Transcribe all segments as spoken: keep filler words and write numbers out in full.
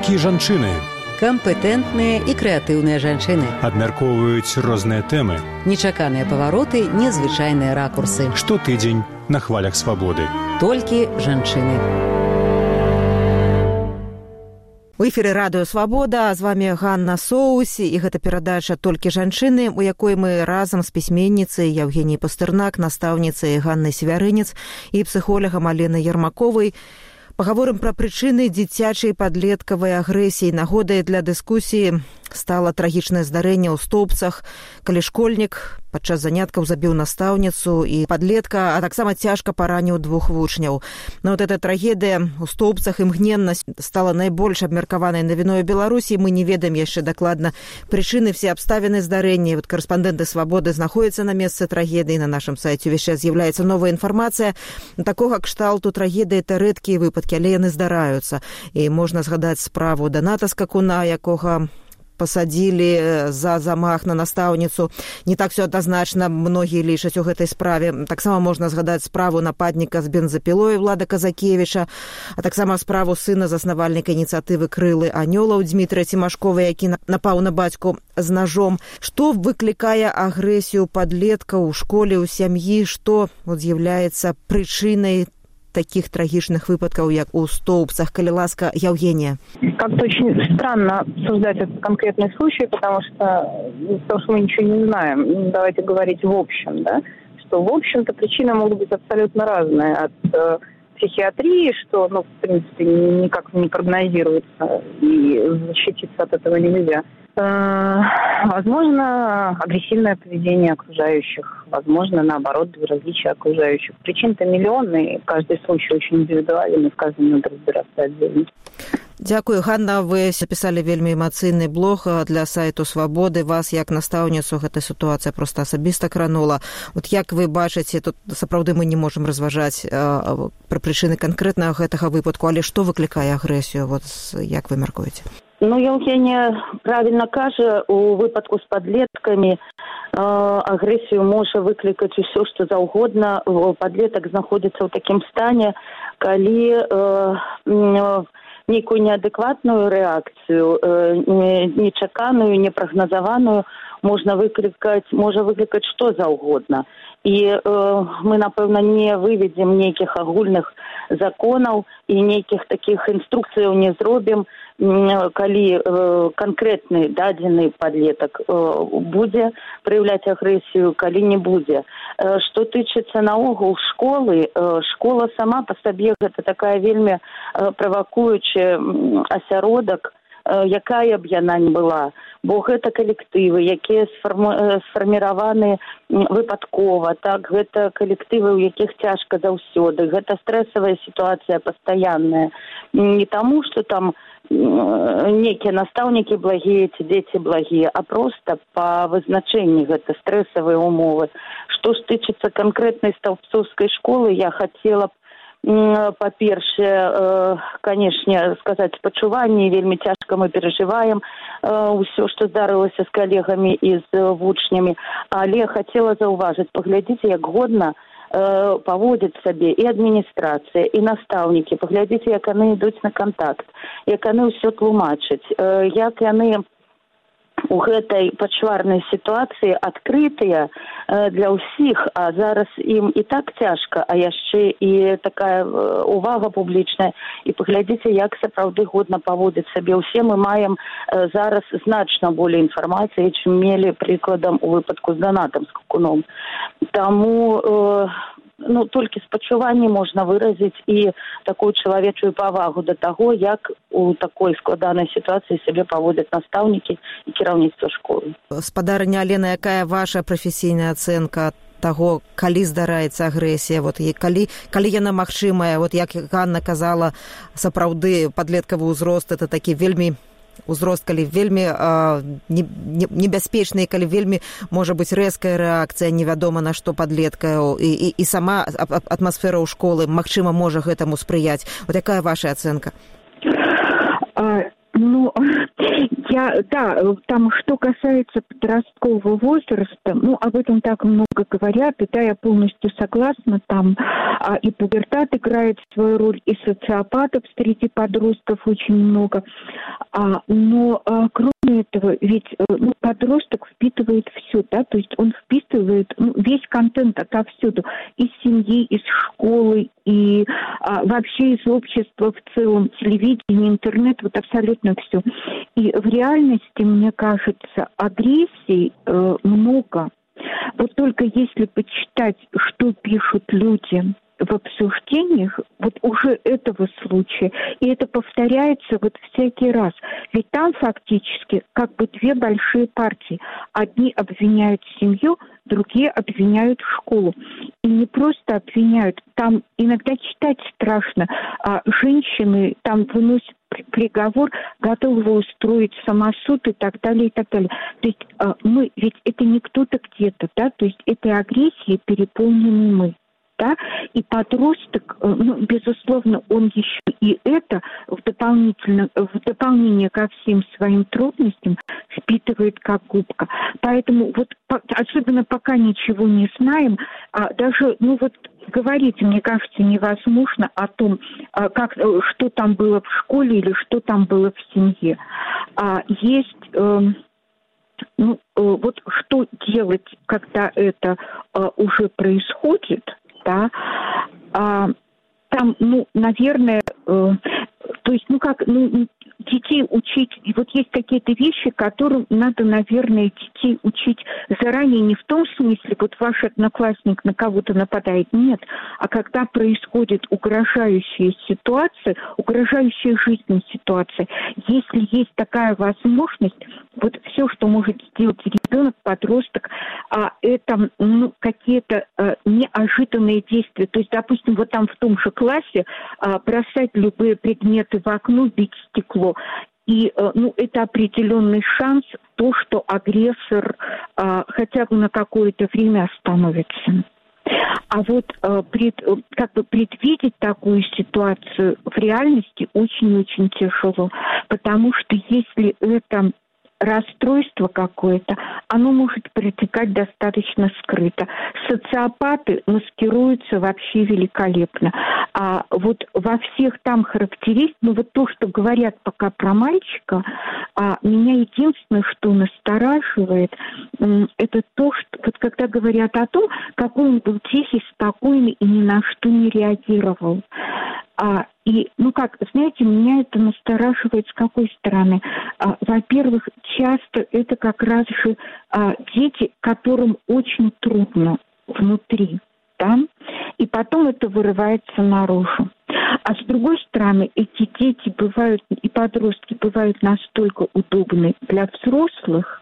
Толькі жанчыны. Кампетэнтныя і крэатыўныя жанчыны. Абмяркоўваюць розныя тэмы. Нечаканыя павароты, незвычайныя ракурсы. Штотыдзень на хвалях свабоды. Толькі жанчыны. У эфіры радыё «Свабода», з вамі Ганна Соус, і гэта перадача «Толькі жанчыны», у якой мы разам з пісьменніцай Евгеніяй Пастэрнак, настаўніцай Ганнай Севярынец і псіхолагам Аленай Ярмаковай пагаворым пра прычыны дзіцячай падлеткавай агрэсіі. Нагодай для дыскусіі стала трагічнае здарэнне ў Стоўбцах, калі школьнік падчас заняткаў забіў настаўніцу і падлетка, а таксама цяжка параніў двух вучняў. Но вот эта трагедыя ў Стоўбцах імгненна стала найбольш абмеркаванай навіной у Беларусі. Мы не ведаем яшчэ дакладна прычыны, все абставіны здарэння. Вот карэспандэнты «Свабоды» знаходзяцца на месцы трагедыі. На нашым сайце увесь час з'яўляецца новая інфармацыя. Такога кшталту трагедыі — это рэдкія выпадкі, але яны здараюцца. І можна згадаць справу Даната Скакуна, якога пасадзілі за замах на настаўніцу. Не так все адназначна многія лічаць у гэтай справе. Таксама можна згадаць справу нападніка з бензапілой Влада Казакевіча, а таксама справу сына заснавальніка ініцыятывы «Крылы анёлаў» Дмітрыя Цімашкова, які напаў на бацьку з ножом. Што выклікае агрэсію падлетка ў школе, ў сям'і, што вот з'яўляецца прычынай таких трагичных выпадков, как у Стоўбцах? Коли ласка, Евгения. Как-то очень странно обсуждать этот конкретный случай, потому что, потому что мы ничего не знаем. Давайте говорить в общем, да, что в общем-то причины могут быть абсолютно разные. От э, психиатрии, что, ну, в принципе, никак не прогнозируется, и защититься от этого нельзя. Э, возможно, агрессивное поведение окружающих, возможно, наоборот, безразличие окружающих. Причин-то миллионы, и каждый случай очень индивидуален, и в каждом надо разбираться отдельно. Дзякую, Ганна. Вы записали вельмі эмацыйны блог для сайту «Свабоды». Вас, як настаўніцу, гэта сітуацыя проста асабіста кранула. Вот як вы бачыце, тут сапраўды мы не можам разважаць э, пра прычыны канкрэтна гэтага выпадку, але што выклікае агрэсію? Вот як вы мяркуеце? Ну, Евгения правильно кажа, у выпадку з падлеткамі э, агрэсію можа выклікаць усё, што заўгодна. Падлетак знаходзіцца ў такім стане, калі э, э, нейкую неадэкватную рэакцыю, э, нечаканую, непрагназаваную можна выклікаць, можа выклікаць што заўгодна. І э, мы, напэўна, не выведзем нейкіх агульных законаў і нейкіх такіх інструкцыяў не зробім, калі э, канкрэтны дадзены падлетак э, будзе праяўляць агрэсію, калі не будзе. Э, што тычыцца наогул школы, э, школа сама па сабе гэта такая вельмі э, правакуючая асяродак, э, якая б яна не была, бо гэта калектывы, якія сфарму, сфарміраваны выпадкова, так, гэта калектывы, у якіх цяжка заўсёды, гэта стрэсавая сітуацыя пастаянная. Не таму, што там некія настаўнікі благія ці дзеці благія, а проста па вызначэнні гэта стрэсавыя умовы. Што ж тычыцца канкрэтнай стаўбцоўскай школы, я хацела б, па-першае, канешне, сказаць спачуванне, вельмі цяжка мы перажываем ўсё, што здарылася з калегамі і з вучнямі, але хацела заўважыць, паглядзіце, як годна паводзяць сабе і адміністрацыя, і настаўнікі, паглядзіце, як яны ідуць на кантакт, як яны ўсё тлумачаць, як яны у гэтай пачварнай сітуацыі адкрытыя для ўсіх, а зараз ім і так цяжка, а яшчэ і такая увага публічная. І паглядзіце, як сапраўды годна паводзяць сабе ўсе. Мы маем зараз значна болей інфармацыі, чым мелі прыкладам у выпадку з Данатам Скакуном. Таму э, ну, толькі спачуванне можна выразіць і такую чалавечую павагу да таго, як у такой складанай сітуацыі сябе паводзяць настаўнікі і кіраўніцтва школы. Спадарыня Алена, якая ваша прафесійная ацэнка таго, калі здараецца агрэсія, вот, і калі, калі яна магчымая, вот, як Ганна казала, сапраўды падлеткавы ўзрост — это такі вельмі узрост, калі вельмі э, небяспечны, калі вельмі можа быць рэзкая рэакцыя, невядома на што падлетка, і, і, і сама атмасфера ў школы, магчыма, можа гэтаму спрыяць. Вот якая ваша ацэнка? А, ну, Я, да, там, что касается подросткового возраста, ну, об этом так много говорят, и да, я полностью согласна, там а, и пубертат играет свою роль, и социопатов среди подростков очень много, а, но а, кроме этого, ведь ну, подросток впитывает все, да, то есть он впитывает ну, весь контент отовсюду, из семьи, из школы, и а, вообще из общества в целом, телевидение, интернет, вот абсолютно все. И в реальности, мне кажется, агрессии э, много. Вот только если почитать, что пишут люди в обсуждениях, вот уже этого случая, и это повторяется вот всякий раз. Ведь там фактически как бы две большие партии. Одни обвиняют семью, другие обвиняют школу. И не просто обвиняют, там иногда читать страшно. А женщины там выносят приговор, готовы устроить самосуд и так далее, и так далее. То есть мы, ведь это не кто-то где-то, да, то есть этой агрессией переполнены мы. Да? И подросток, ну, безусловно, он еще и это в, дополнительно, в дополнение ко всем своим трудностям впитывает как губка. Поэтому вот особенно пока ничего не знаем, а даже, ну вот говорить, мне кажется, невозможно о том, как, что там было в школе или что там было в семье. А есть... Э, ну, вот что делать, когда это уже происходит, да, а, там, ну, наверное, э, то есть, ну, как, ну, детей учить, и вот есть какие-то вещи, которым надо, наверное, детей учить заранее, не в том смысле, вот ваш одноклассник на кого-то нападает, нет, а когда происходит угрожающая ситуация, угрожающая жизни ситуация, если есть такая возможность, вот все, что может сделать ребенок, подросток, а это ну, какие-то а, неожиданные действия. То есть, допустим, вот там в том же классе а, бросать любые предметы в окно, бить стекло. И а, ну, это определенный шанс, то, что агрессор а, хотя бы на какое-то время остановится. А вот э, пред, как бы предвидеть такую ситуацию в реальности очень-очень тяжело, потому что если это расстройство какое-то, оно может протекать достаточно скрыто. Социопаты маскируются вообще великолепно. А вот во всех там характеристиках, ну вот то, что говорят пока про мальчика, а меня единственное, что настораживает, это то, что вот когда говорят о том, какой он был тихий, спокойный и ни на что не реагировал. А, и, ну как, знаете, меня это настораживает с какой стороны? А, во-первых, часто это как раз же а, дети, которым очень трудно внутри, да? И потом это вырывается наружу. А с другой стороны, эти дети бывают, и подростки бывают настолько удобны для взрослых,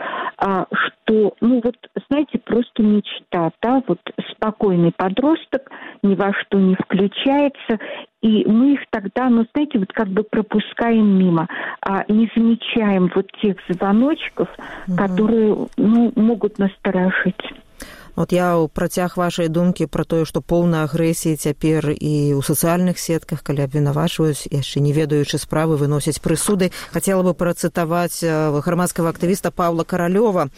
а, что, ну вот, знаете, просто мечта, да, вот спокойный подросток, ни во что не включается, и мы их тогда, ну, знаете, вот как бы пропускаем мимо, а не замечаем вот тех звоночков, угу. которые, ну, могут насторожить. Вот я ў працяг вашай думкі пра тое, што поўна агрэсіі цяпер і ў сацыяльных сетках, калі абвінавачваюць, яшчэ не ведаючы справы, выносяць прысуды. Хацела бы працытаваць грамадскага актывіста Паўла Каралёва.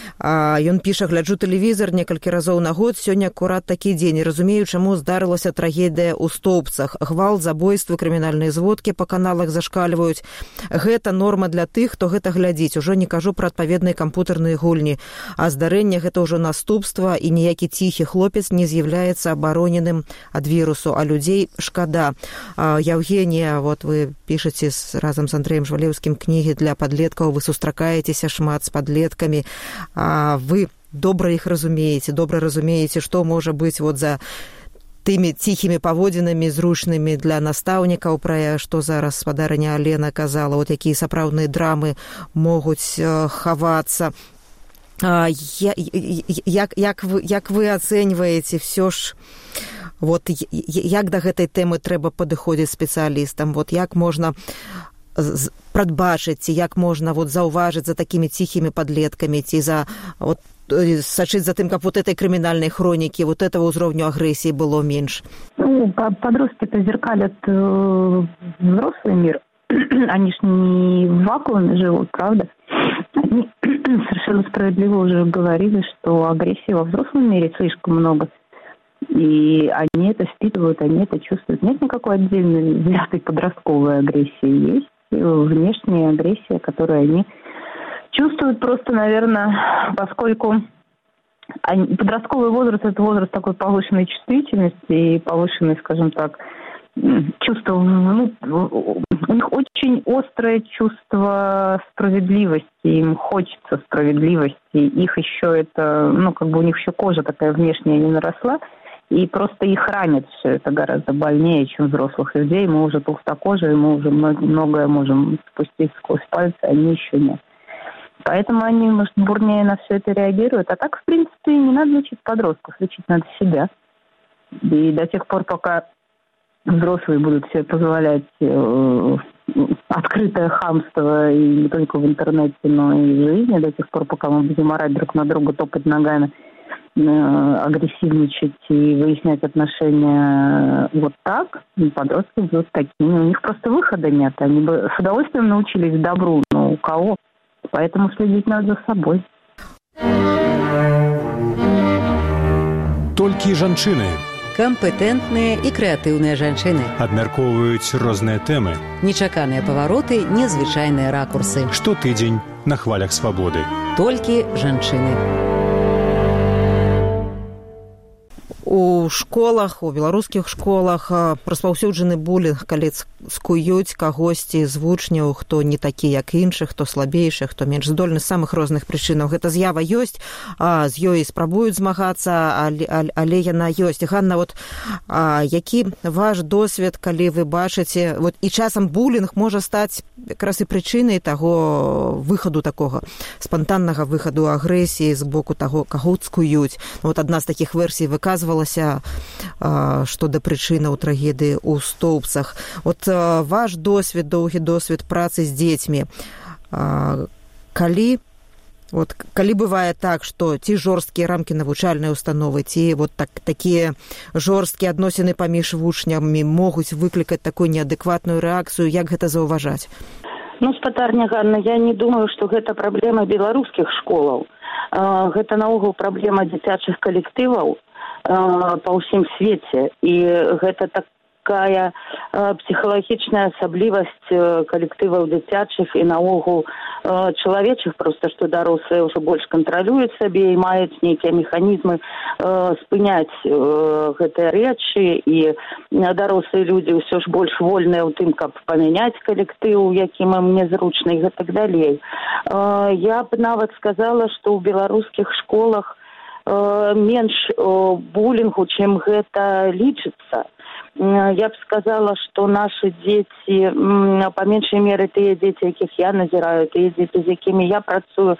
Ён піша: гляджу тэлевізар некалькі разоў на год, сёння акурат такі дзень. Разумею, чаму здарылася трагедыя ў Стоўбцах. Гвалт, забойствы, крымінальныя зводкі па каналах зашкальваюць. Гэта норма для тых, хто гэта глядзіць. Ужо не кажу пра адпаведныя кампутарныя гульні. А здарэнне гэта ўжо наступства, і ніякі ціхі хлопец не з'яўляецца абароненым ад вірусу, а людзей шкада. Евгения, вот вы пішаце разам з Андрэем Жвалеўскім кнігі для падлеткаў, вы сустракаецеся шмат з падлеткамі, вы добра іх разумееце, добра разумееце, што можа быць вот за тымі ціхімі паводзінамі, зручнымі для настаўнікаў, пра што зараз спадарыня Алена казала, вот якія сапраўдныя драмы могуць хавацца. Як, як, вы, як вы ацэньваеце все ж, вот, як да гэтай тэмы трэба падыходзіць спецыялістам, вот, як можна прадбачыць, як можна вот, заўважыць за такімі ціхімі падлеткамі, ці за вот, сачыць за тым, каб вот этой крымінальнай хронікі, вот этого ўзроўню агрэсіі было менш? Ну, подростки-то зеркалят э, взрослый мир. они ж не в вакууме живут, правда? Они совершенно справедливо уже говорили, что агрессии во взрослом мире слишком много. И они это впитывают, они это чувствуют. Нет никакой отдельной взятой подростковой агрессии. Есть внешняя агрессия, которую они чувствуют просто, наверное, поскольку они, подростковый возраст – это возраст такой повышенной чувствительности и повышенной, скажем так, чувство, ну, у них очень острое чувство справедливости, им хочется справедливости, их еще это, ну, как бы у них еще кожа такая внешняя не наросла, и просто их ранит все это гораздо больнее, чем взрослых людей. Мы уже толстокожие, мы уже многое можем спустить сквозь пальцы, они еще нет. Поэтому они, может, бурнее на все это реагируют. А так, в принципе, не надо лечить подростков, лечить надо себя. И до тех пор, пока взрослые будут себе позволять э, открытое хамство, и не только в интернете, но и в жизни, до тех пор, пока мы будем орать друг на друга, топать ногами, э, агрессивничать и выяснять отношения вот так, подростки будут такими. У них просто выхода нет. Они бы с удовольствием научились добру, но у кого? Поэтому следить надо за собой. Толькі жанчыны Кампетэнтныя і крэатыўныя жанчыны. абмяркоўваюць розныя тэмы. Нечаканыя павароты, незвычайныя ракурсы. Штотыдзень на хвалях свабоды. Толькі жанчыны. У школах, у беларускіх школах распаўсюджаны булінг, калі скуюць кагосьці з вучняў, хто не такі, як іншых, хто слабейшы, хто менш здольны з самых розных прычынаў. Гэта з'ява ёсць, а з ёй спрабуюць змагацца, але, але яна ёсць. Ганна, вот, а, які ваш досвед, калі вы бачыце, вот, і часам булінг можа стаць якраз і прычынай таго выхаду такога, спантаннага выхаду агрэсіі з боку таго, каго скуюць. Вот адна з такіх версій выказвала, што да прычынаў трагедыі ў Стоўбцах. От ваш досвед, доўгі досвед працы з дзецьмі, калі, вот, калі бывае так, што ці жорсткія рамкі навучальнай установы, ці вот так, такія жорсткія адносіны паміж вучнямі могуць выклікаць такую неадэкватную рэакцыю, як гэта заўважаць? Ну, спадарня Ганна, я не думаю, што гэта праблема беларускіх школаў. Гэта наогул праблема дзіцячых калектываў па ўсім свеце, і гэта такая псіхалагічная асаблівасць калектываў дзіцячых і наогул чалавечых, проста што дарослыя ўжо больш кантралююць сабе і маюць нейкія механізмы спыняць гэтыя рэчы, і дарослыя людзі ўсё ж больш вольныя ў тым, каб памяняць калектыў, якім ім незручна і гэтак далей. Я б нават сказала, што ў беларускіх школах менш булінгу, чым гэта лічыцца. Я б сказала, што нашы дзеці, па меншай меры тыя дзеці, якіх я назіраю, тыя дзеці, з якімі я працую,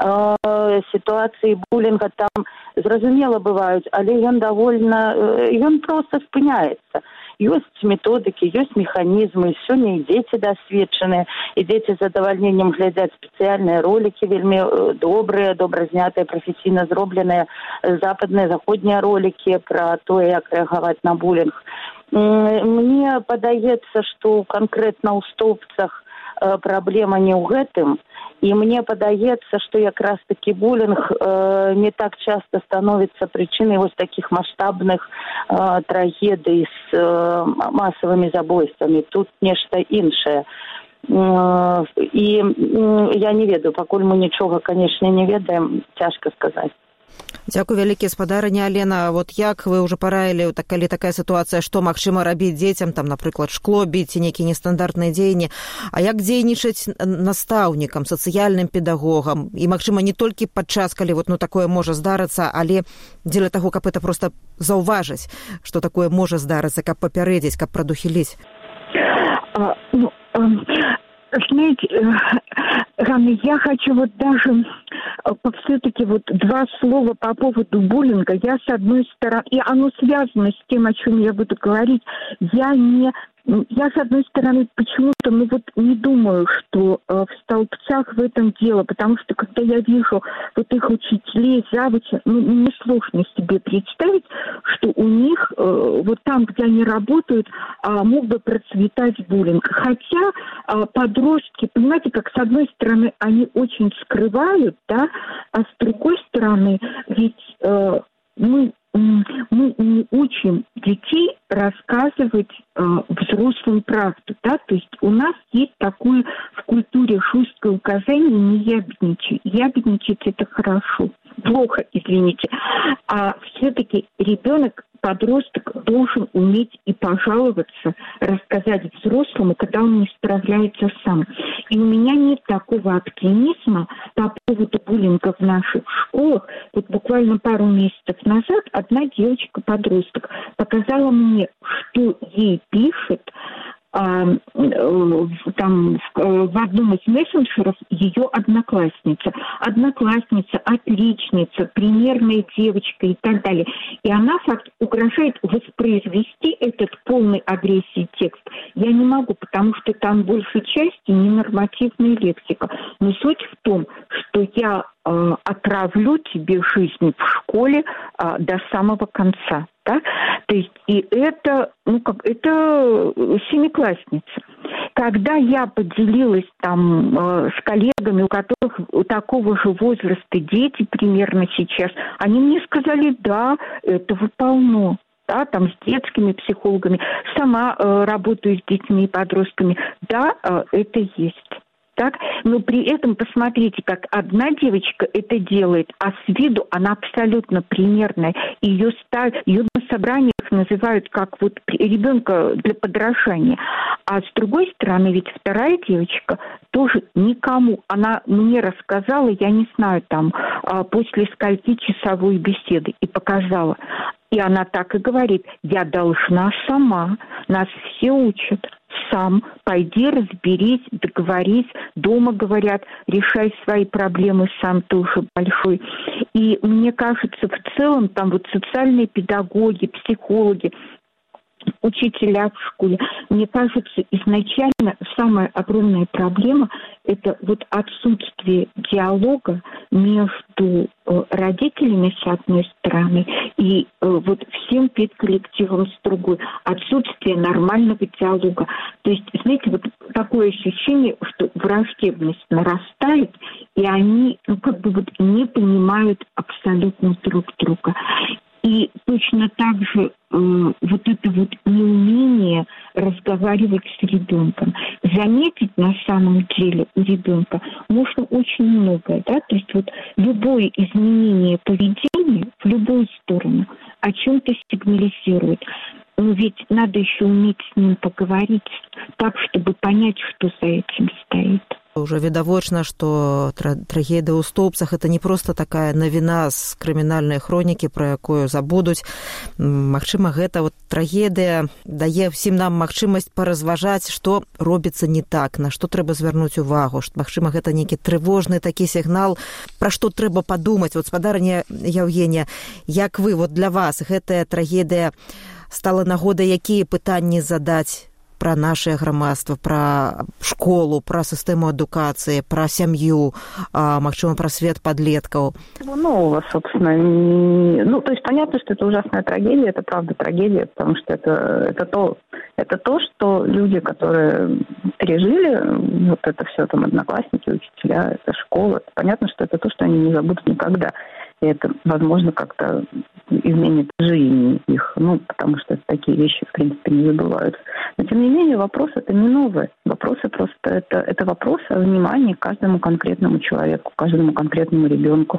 сітуацыі булінга там зразумела бываюць, але ён давольна, ён проста спыняецца. Ёсць методыкі, ёсць механізмы, сёння і дзеці дасведчаныя, і дзеці з задавальненнем глядзяць спецыяльныя ролікі, вельмі добрыя, добра знятыя, прафесійна зробленыя западныя, заходнія ролікі пра тое, як рэагаваць на булінг. Мне падаецца, што канкрэтна ў Стоўбцах праблема не ў гэтым, і мне падаецца, што якраз такі булінг э, не так часта становіцца прычынай вось такіх маштабных э, трагедый з э, масавымі забойствамі. Тут нешта іншае. Э, і э, я не ведаю, пакуль мы нічога, канешне, не ведаем, цяжка сказаць. Дзякуй вялікі, спадарыня Алена. Вот як вы ўжо параілі, так, калі такая сітуацыя, што магчыма рабіць дзецям, там, напрыклад, шкло біць, нейкія нестандартныя дзеянні, а як дзейнічаць настаўнікам, сацыяльным педагогам, і, магчыма, не толькі падчас, калі вот, ну, такое можа здарыцца, але дзеля таго, каб это проста заўважыць, што такое можа здарыцца, каб папярэдзіць, каб прадухіліць? А, ну, а... Знаете, Ганна, я хочу вот даже все-таки вот два слова по поводу буллинга. Я, с одной стороны, и оно связано с тем, о чем я буду говорить, я не я, с одной стороны, почему-то, ну вот не думаю, что э, в столбцах в этом дело, потому что, когда я вижу вот их учителей, завучи, ну, мне сложно себе представить, что у них э, вот там, где они работают, э, мог бы процветать буллинг. Хотя э, подростки, понимаете, как с одной стороны, они очень скрывают, да, а с другой стороны, ведь э, мы мы не учим детей рассказывать э, взрослым правду, да, то есть у нас есть такое в культуре шуйское указание не ябедничать. Ябедничать – это хорошо, плохо, извините, а все-таки ребенок, подросток должен уметь и пожаловаться, рассказать взрослому, когда он не справляется сам. И у меня нет такого оптимизма по поводу буллинга в наших школах. Вот буквально пару месяцев назад одна девочка-подросток показала мне, что ей пишет а, там в одном из мессенджеров ее одноклассница. Одноклассница, отличница, примерная девочка и так далее. И она факт угрожает воспроизвести этот полный агрессии текст. Я не могу, потому что там большей части ненормативная лексика. Но суть в том, что я э, отравлю тебе жизнь в школе э, до самого конца. Да? То есть и это, ну как, это семиклассница. Когда я поделилась там э, с коллегами, у которых у такого же возраста дети примерно сейчас, они мне сказали, да, этого полно. Да, там с детскими психологами. Сама э, работаю с детьми и подростками. Да, э, это есть. Так? Но при этом посмотрите, как одна девочка это делает, а с виду она абсолютно примерная. Ее, ставят, ее на собраниях называют как вот ребенка для подражания. А с другой стороны, ведь вторая девочка тоже никому. Она мне рассказала, я не знаю, там, после скольки часовой беседы, и показала. И она так и говорит, я должна сама, нас все учат. Сам пойди, разберись, договорись, дома говорят, решай свои проблемы сам, ты уже большой. И мне кажется, в целом там вот социальные педагоги, психологи, учителя в школе, мне кажется, изначально самая огромная проблема – это вот отсутствие диалога между родителями с одной стороны и вот всем педколлективом с другой. Отсутствие нормального диалога. То есть, знаете, вот такое ощущение, что враждебность нарастает, и они, ну, как бы вот не понимают абсолютно друг друга. И точно так же э, вот это вот неумение разговаривать с ребенком. Заметить на самом деле у ребенка можно очень многое, да, то есть вот любое изменение поведения в любую сторону о чем-то сигнализирует. Но ведь надо еще уметь с ним поговорить так, чтобы понять, что за этим стоит. Уже відавочна, што трагедыя ў столбцах это не проста такая навіна з крымінальнай хронікі, пра якую забудуць. Магчыма, гэта вот трагедыя дае ўсім нам магчымасць паразважаць, што робіцца не так, на што трэба звярнуць увагу. Магчыма, гэта нейкі трывожны такі сігнал, пра што трэба падумаць. Вот, спадарня Яўгенія, як вы, вот для вас гэтая трагедыя стала нагодай, якія пытанні задаць про наше грамадства, про школу, про сістэму адукацыі, про сям'ю, а, магчыма, про свет подлеткаў? Ну, собственно, не... ну, то есть понятно, что это ужасная трагедия, это правда трагедия, потому что это, это, то, это то, что люди, которые пережили вот это все, там, одноклассники, учителя, это школа, это понятно, что это то, что они не забудут никогда. И это, возможно, как-то изменит жизнь их, ну, потому что такие вещи, в принципе, не забываются. Но, тем не менее, вопрос это не новый. Вопросы просто, это, это вопрос о внимании к каждому конкретному человеку, каждому конкретному ребенку.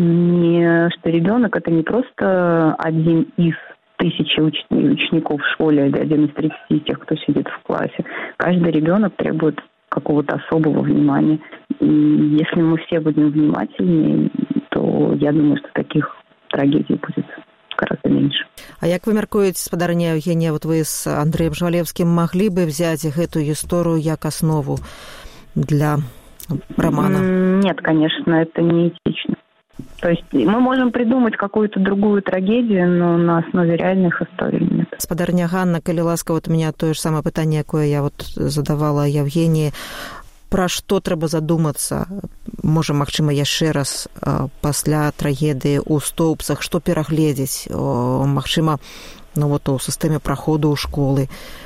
Не, что ребенок это не просто один из тысячи уч- учеников в школе или один из тридцати тех, кто сидит в классе. Каждый ребенок требует какого-то особого внимания. И если мы все будем внимательнее, то я думаю, что таких трагедий будет гораздо меньше. А як вы мяркуеце, спадарня Евгения, вот вы с Андреем Жвалевским могли бы взять эту историю как основу для романа? Нет, конечно, это не этично. То есть мы можем придумать какую-то другую трагедию, но на основе реальных историй нет. Спадарня Ганна, калі ласка, вот у меня тое ж самае пытанне, якое я вот задавала Евгении. Пра што трэба задумацца, можа, магчыма, яшчэ раз пасля трагедыі ў Стоўпцах, што перагледзець, магчыма, ну вот у сістэме праходу ў школы,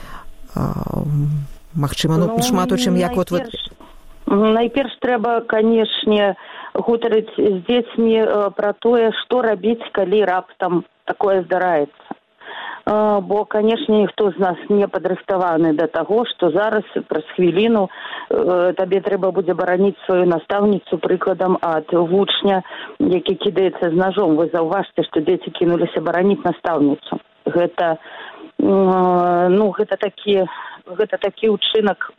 магчыма, ну, ну шмат у чым, як вот вы... Найперш трэба, канешне, гутарыць з дзецьмі пра тое, што рабіць, калі раптам такое здараецца. Бо, канешне, ніхто з нас не падрыхтаваны да таго, што зараз праз хвіліну табе трэба будзе бараніць сваю настаўніцу прыкладам ад вучня, які кідаецца з ножом. Вы заўважце, што дзеці кінуліся бараніць настаўніцу. Гэта, ну, гэта такі, гэта такі ўчынак,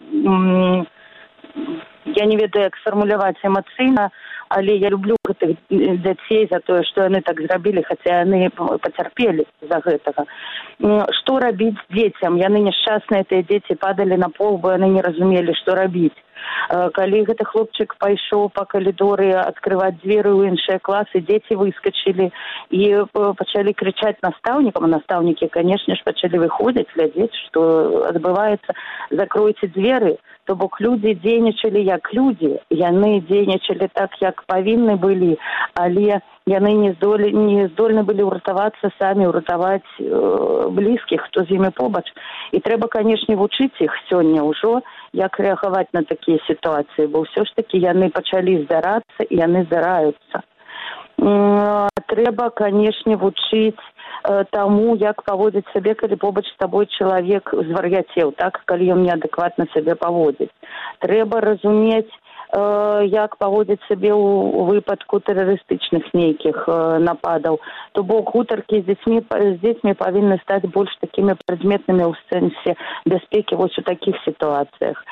я не ведаю, як сфармуляваць эмацыйна, але я люблю гэтых дзяцей за тое, што яны так зрабілі, хаця яны пацярпелі за гэтага. Што рабіць дзецям? Яны няшчасныя, тыя дзеці падалі на пол, бо яны не разумелі, што рабіць. Калі гэты хлопчык пайшоў па калідоры адкрываць дзверы ў іншыя класы, дзеці выскачылі і пачалі крычаць настаўнікам, а настаўнікі, канешне ж, пачалі выходзіць, глядзець, што адбываецца, закройце дзверы. То бок людзі дзейнічалі як людзі, яны дзейнічалі так, як павінны былі, але яны не здолі, не здольны былі ўратавацца самі, ўратаваць э, блізкіх, хто з імі побач. І трэба, канешне, вучыць іх сёння ўжо, як рэагаваць на такія сітуацыі, бо ўсё ж такі яны пачалі здарацца, і яны здараюцца. Э, трэба, канешне, вучыць таму, як паводзіць сабе, калі побач з табой чалавек звар'яцеў, так, калі ён неадэкватна сабе паводзіць. Трэба разумець, як паводзіць сабе ў выпадку тэрарыстычных нейкіх нападаў. То бок гутаркі з дзецьмі, з дзецьмі павінны стаць больш такімі прадметнымі ў сэнсе бяспекі вось у такіх сітуацыях.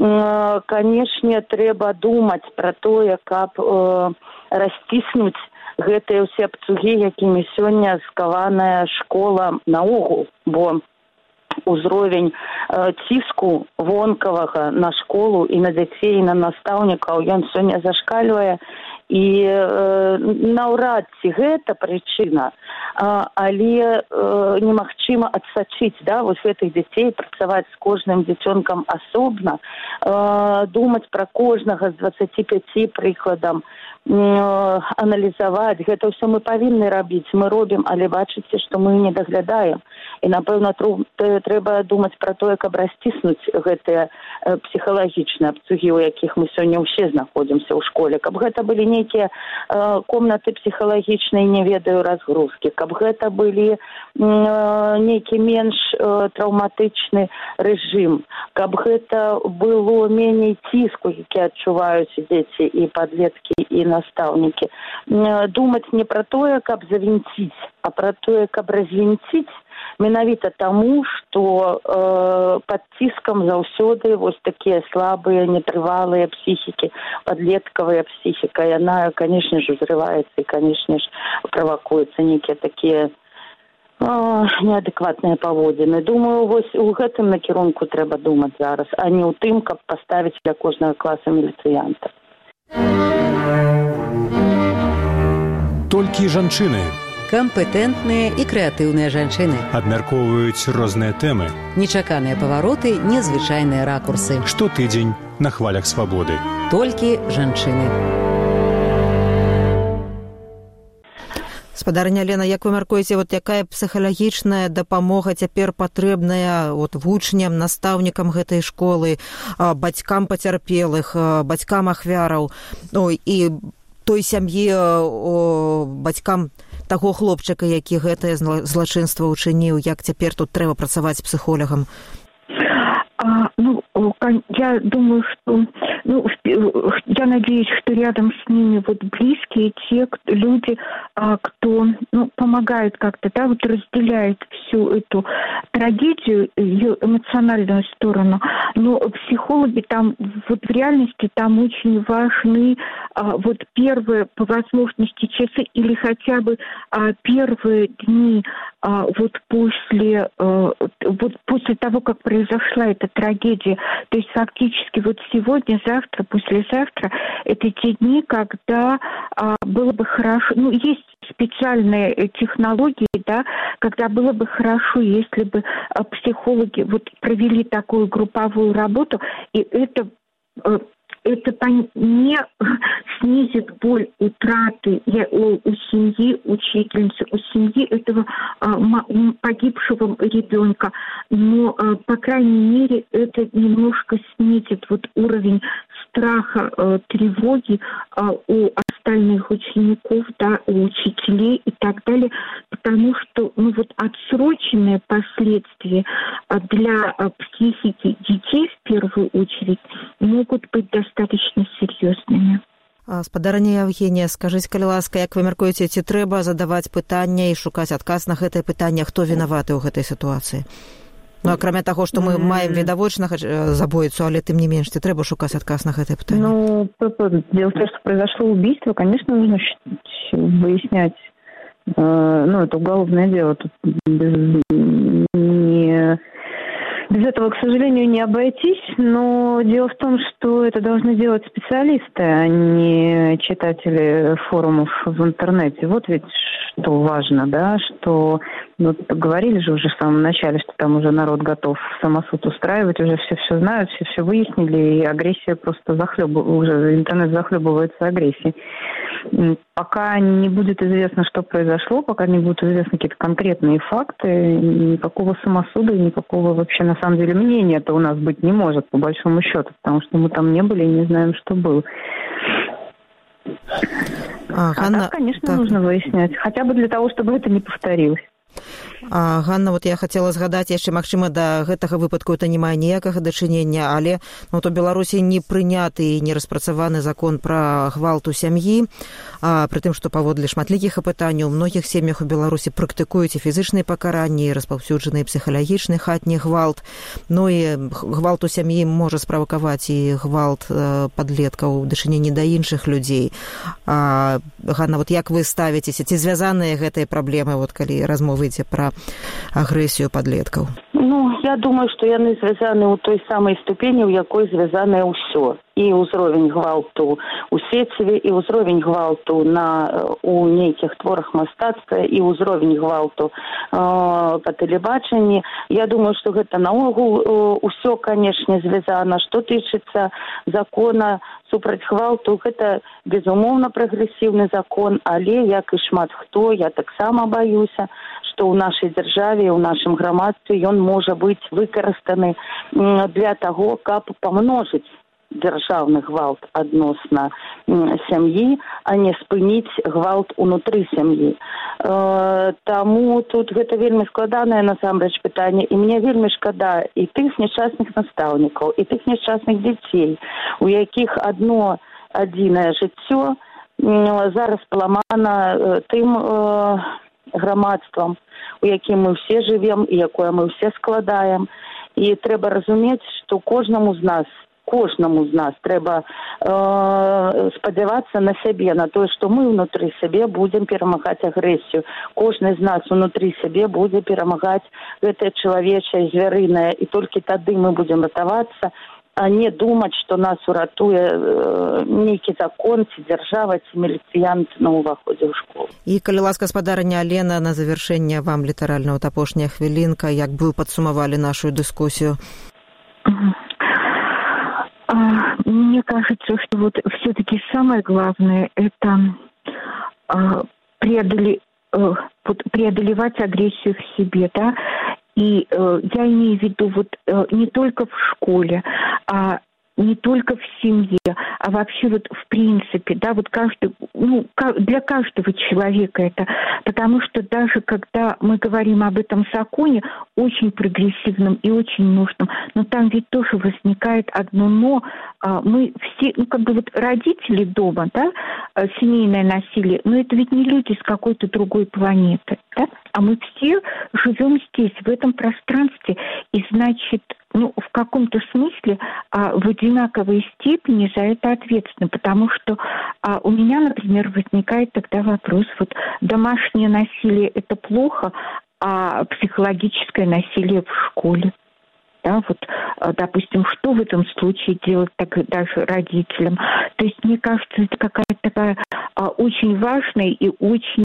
Канешне, трэба думаць пра тое, каб расціснуць гэтыя ўсе абцугі, якімі сёння скаваная школа наогул, бо узровень э, ціску вонкавага на школу і на дзяцей, і на настаўнікаў, ён сёння зашкальвае, і э, наўрад ці гэта прычына, а, але э, немагчыма адсачыць, да, вось гэтых дзяцей, працаваць з кожным дзіцёнкам асобна, э, думаць пра кожнага з дваццаці пяці прыкладам, аналізаваць. Гэта ўсё мы павінны рабіць, мы робім, але бачыце, што мы не даглядаем. І, напэўна, трэба думаць пра тое, каб расціснуць гэтыя псіхалагічныя абцугі, у якіх мы сёння ўсе знаходзімся ў школе, каб гэта былі нейкія комнаты псіхалагічнай, не ведаю, разгрузкі, каб гэта былі нейкі менш траўматычны рэжым, каб гэта было меней ціску, які адчуваюць дзеці і падлеткі, і настаўнікі. Думаць не пра тое, каб завінціць, а пра тое, каб развінціць, менавіта таму, што э, пад ціскам заўсёды вось такія слабыя, нетрывалыя псіхікі, падлеткавая псіхіка, яна, канешне ж, узрываецца і, канешне ж, правакуецца нейкія такія э, неадэкватныя паводзіны. Думаю, вось у гэтым накірунку трэба думаць зараз, а не ў тым, каб паставіць для кожнага класа міліцыянта. Толькі жанчыны. Кампетэнтныя і крэатыўныя жанчыны. Абмяркоўваюць розныя тэмы. Нечаканыя павароты, незвычайныя ракурсы. Штотыдзень на хвалях свабоды. Толькі жанчыны. Спадарня Лена, як вы мяркуеце, вот якая псіхалагічная дапамога цяпер патрэбная вот вучням, настаўнікам гэтай школы, бацькам пацярпелых, бацькам ахвяраў, ну, і той сям'і, бацькам таго хлопчыка, які гэтае злачынства ўчыніў, як цяпер тут трэба працаваць з псіхолагам? А, ну, я думаю, что, ну, я надеюсь, что рядом с ними вот близкие те кто, люди, а, кто, ну, ну, помогает как-то, да, вот разделяет всю эту трагедию, ее эмоциональную сторону. Но психологи там, вот в реальности там очень важны а, вот первые, по возможности, часы или хотя бы а, первые дни а, вот после, а, вот после того, как произошла эта трагедия. То есть фактически вот сегодня, завтра, послезавтра, это те дни, когда а, было бы хорошо, ну, есть специальные технологии, да, когда было бы хорошо, если бы а, психологи вот провели такую групповую работу, и это э, это не снизит боль утраты у, у семьи, учительницы, у семьи этого а, погибшего ребенка, но, а, по крайней мере, это немножко снизит вот уровень страха, а, тревоги а, у остальных учеников, да, у учителей и так далее, потому что, ну, вот отсроченные последствия для а, психики детей в первую очередь могут быть достаточно серьезными. Спадарня Евгенія, скажыце, калі ласка, як вы мяркуеце, ці трэба задаваць пытанне і шукаць адказ на гэтае пытанне, хто вінаваты ў гэтай сітуацыі? Ну, акрамя таго, што мы маем відавочнага забойцу, але тым не менш, ці трэба шукаць адказ на гэтае пытанне? Ну, дело в том, что произошло убийство, конечно, нужно выяснять. Ну, это уголовное дело, тут без, не... Без этого, к сожалению, не обойтись, но дело в том, что это должны делать специалисты, а не читатели форумов в интернете. Вот ведь что важно, да, что, ну, говорили же уже в самом начале, что там уже народ готов самосуд устраивать, уже все-все знают, все-все выяснили, и агрессия просто захлебывается, уже интернет захлебывается агрессией. Пока не будет известно, что произошло, пока не будут известны какие-то конкретные факты, никакого самосуда и никакого вообще, на самом деле, мнения-то у нас быть не может, по большому счету, потому что мы там не были и не знаем, что было. А, а Ганна, так, конечно, так. нужно выяснять, хотя бы для того, чтобы это не повторилось. А, Ганна, вот я хотела згадаць яшчэ, магчыма, да гэтага выпадку это не мае ніякага дачынення, але ну, то Беларусі не прыняты і не распрацаваны закон пра гвалт у сям'і, а, пры тым, што паводле шматлікіх апытанняў у многіх сем'ях у Беларусі практыкуюць і фізычныя пакаранні, і распаўсюджаны псіхалагічны хатні гвалт. Ну і гвалт у сям'і можа справакаваць і гвалт э, падлеткаў у дачыненні да іншых людзей. А, Ганна, вот як вы ставіцеся, ці звязаныя гэтыя праблемы, вот калі размовы ідзе пра агрэсію падлеткаў? Ну, я думаю, што яны звязаны ў той самай ступені, у якой звязанае ўсё. І ўзровень гвалту у сеціве, і ўзровень гвалту на, у нейкіх творах мастацтва, і ўзровень гвалту э, па тэлебачанні. Я думаю, што гэта наогул э, ўсё, канешне, звязана. Што тычыцца закона супраць гвалту, гэта, безумоўна, прагрэсіўны закон, але, як і шмат хто, я таксама баюся, што ў нашай дзяржаве, ў нашым грамадстве ён можа быць выкарыстаны для таго, каб памножыць дзяржаўны гвалт адносна сям'і, а не спыніць гвалт унутры сям'і. Э, таму тут гэта вельмі складанае насамрэч пытанне, і мне вельмі шкада і тых няшчасных настаўнікаў, і тых няшчасных дзяцей, у якіх адно адзінае жыццё э, зараз паламана э, тым э, грамадствам, у якім мы ўсе жывем і якое мы ўсе складаем. І трэба разумець, што кожнаму з нас кожнаму з нас трэба э, спадзявацца на сябе, на тое, што мы ўнутры сябе будзем перамагаць агрэсію. Кожны з нас унутры сябе будзе перамагаць гэтае чалавечае, звярынае, і толькі тады мы будзем ратавацца, а не думаць, што нас уратуе э, нейкі закон, ці дзяржава, ці міліцыянт на ўваходзе ў школу. І, калі ласка, спадарня Алена, на завяршэнне вам літаральна вот апошняя хвілінка, як бы вы падсумавалі нашу дыскусію? Мне кажется, что вот все-таки самое главное – это преодоле, вот преодолевать агрессию в себе, да, и я имею в виду вот не только в школе, а не только в семье, а вообще вот в принципе, да, вот каждый, ну, для каждого человека это, потому что даже когда мы говорим об этом законе, очень прогрессивном и очень нужном, но там ведь тоже возникает одно «но». Мы все, ну, как бы вот родители дома, да, семейное насилие, но это ведь не люди с какой-то другой планеты, да, а мы все живем здесь, в этом пространстве, и значит, ну, в каком-то смысле а, в одинаковой степени за это ответственны, потому что а, у меня, например, возникает тогда вопрос, вот домашнее насилие – это плохо, а психологическое насилие в школе. Да, вот, допустим, что в этом случае делать так, даже родителям? То есть, мне кажется, это какая-то такая а, очень важная и очень